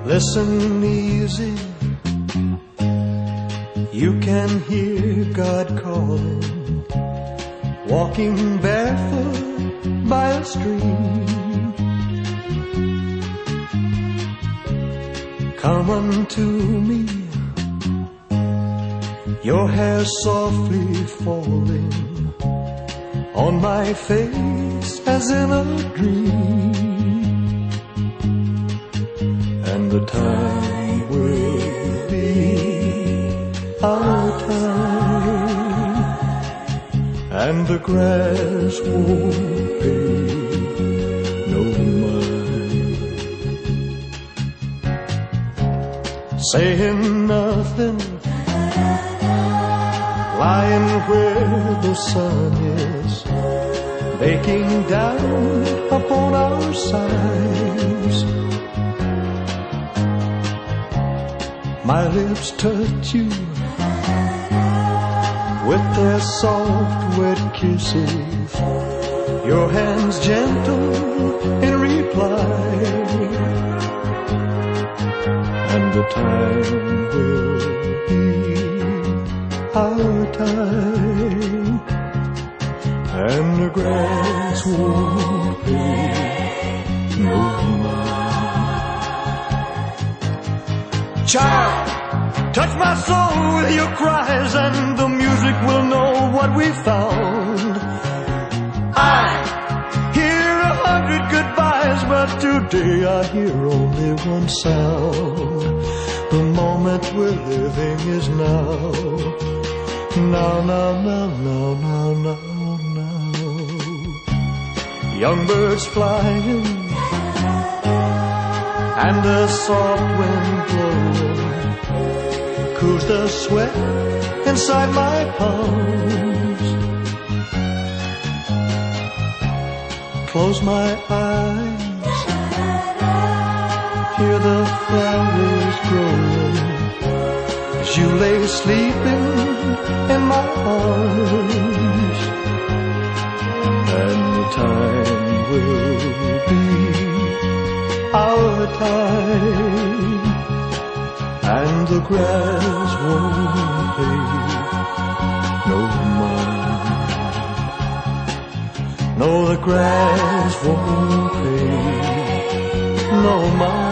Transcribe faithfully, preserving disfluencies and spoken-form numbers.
Listen easy, you can hear God calling, walking barefoot by a stream. Come unto me, your hair softly falling on my face as in a dream. And the time will be our time, and the grass won't pay no mind. Saying nothing, lying where the sun is, baking down upon our sides. My lips touch you with their soft, wet kisses, your hands gentle in reply. And the time will be our time, and the grass won't pay no mind. Child, touch my soul with your cries, and the music will know what we found. I hear a hundred goodbyes, but today I hear only one sound. The moment we're living is now. Now, now, now, now, now, now, now. Young birds flying, and the soft wind blowing cools the sweat inside my palms. Close my eyes, hear the flowers growing as you lay sleeping in my arms. And the time will be our time, and the grass won't pay no mind. No, the grass won't pay no mind.